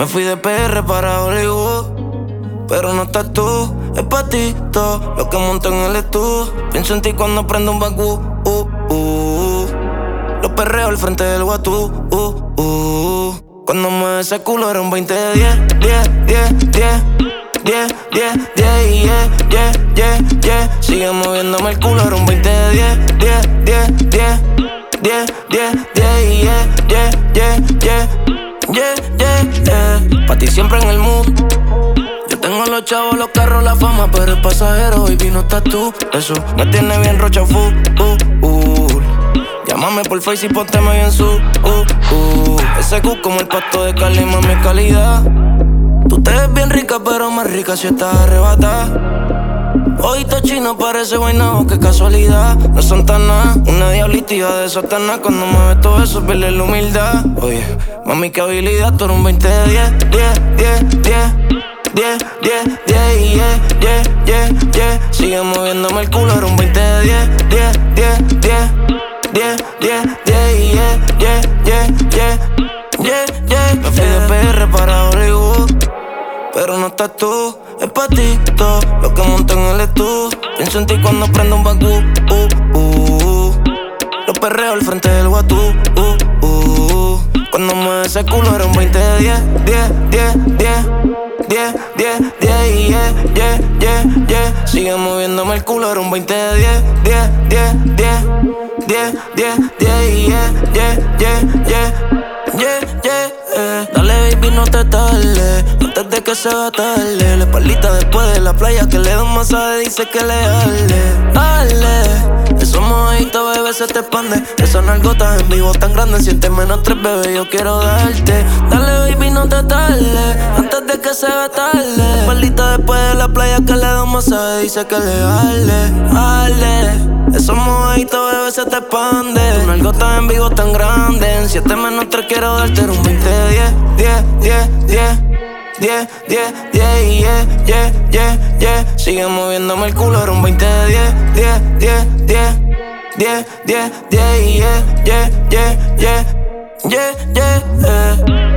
Me fui de PR para Hollywood, pero no estás tú, es pa' ti todo lo que monto en el estudio. Pienso en ti cuando prendo un Bakú. Los perreos al frente del Guatú. Cuando mueve ese culo era un 20 de 10, 10, 10, 10. 10, 10, 10, yeah. Sigue moviéndome el culo, era un 20 de 10, 10, 10, 10. 10, 10, 10, yeah. Pa' ti siempre en el mood. Yo tengo los chavos, los carros, la fama, pero el pasajero hoy vino estás tú. Eso me tiene bien rocha full. Llámame por Face y pónteme bien su. Ese Q como el pasto de Cali, mami, calidad. Tú te ves bien rica, pero más rica si estás arrebatada. Ojito chino parece guaynabo, qué casualidad. No son tan nada, una diablita hija de Satanás. Cuando mueves todo eso pierde la humildad. Oye, mami, qué habilidad, tú eres un 20 de 10, 10, 10, 10. 10, 10, 10, yeah. Sigue moviéndome el culo, era un 20 de 10, 10, 10, 10. 10, 10, 10, yeah. Me fui de PR para Hollywood, pero no estás tú, es pa' ti todo lo que monto en el estudio. Pienso en ti cuando prendo un Bakú. Los perreos al frente del Guatú. Cuando mueve ese culo era un 20 de 10, 10, 10, 10. 10, 10, 10, yeah. Sigue moviéndome el culo, era un 20 de 10, 10, 10, 10. 10, 10, yeah. Dale, baby, no te tardes, antes de que se haga tarde. La espaldita después de la playa, que le da un masaje, dice que le hable. Esos mojitos, bebé, se te expande. Esas nalgotas en vivo tan grandes, siente menos 3, bebé, yo quiero darte. Dale, baby, no te tardes, antes de que se haga tarde. La espaldita después de la playa, que le da un masaje, dice que le hable. Esos mojitos, bebé, se te expande. Tus nalgotas en vivo tan grandes, en 7 menos 3 quiero darte. Era un 20 de 10, 10, 10. 10, 10, yeah. Sigue moviéndome el culo, era un 20 de 10, 10, 10. 10, 10, yeah.